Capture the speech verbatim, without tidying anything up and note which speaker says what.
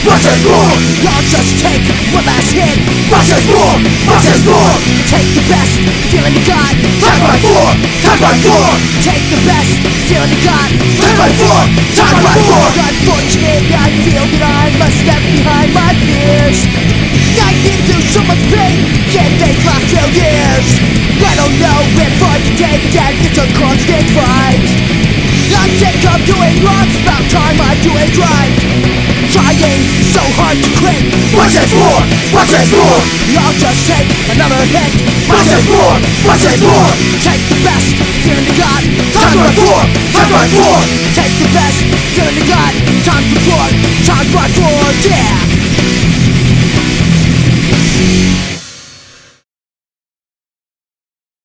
Speaker 1: Much is more.
Speaker 2: I'll just take one last hit.
Speaker 1: Much is more. Much is more.
Speaker 2: Take the best feeling you got.
Speaker 1: Time by four. Time by four.
Speaker 2: Take the best feeling you got.
Speaker 1: Time by four. Time by four.
Speaker 2: Unfortunately, I feel that I must step behind my peers. I've been through so much pain, yet they last twelve years. I don't know if I can take that, it's a constant fight. I'm sick of doing wrong, it's about time I do it right. Trying so hard to quit.
Speaker 1: Much is more. Much is more.
Speaker 2: I'll just take another hit.
Speaker 1: Much is more. Much is more.
Speaker 2: Take the best feeling you got.
Speaker 1: Time by four. Time by four.
Speaker 2: Take the best feeling you got. Time for four. Time by four, yeah.